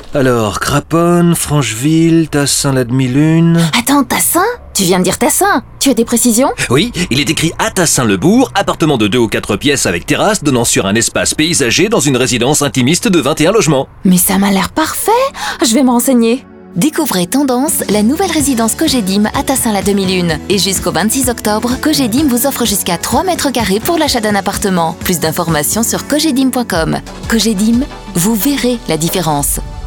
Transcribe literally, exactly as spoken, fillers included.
Alors, Craponne, Francheville, Tassin la demi-lune... Attends, Tassin? Tu viens de dire Tassin? Tu as des précisions? Oui, il est écrit à Tassin-le-Bourg, appartement de deux ou quatre pièces avec terrasse donnant sur un espace paysager dans une résidence intimiste de vingt et un logements. Mais ça m'a l'air parfait. Je vais me renseigner. Découvrez Tendance, la nouvelle résidence Cogedim à Tassin la demi-lune. Et jusqu'au vingt-six octobre, Cogedim vous offre jusqu'à trois mètres carrés pour l'achat d'un appartement. Plus d'informations sur cogedim point com. Cogedim, vous verrez la différence.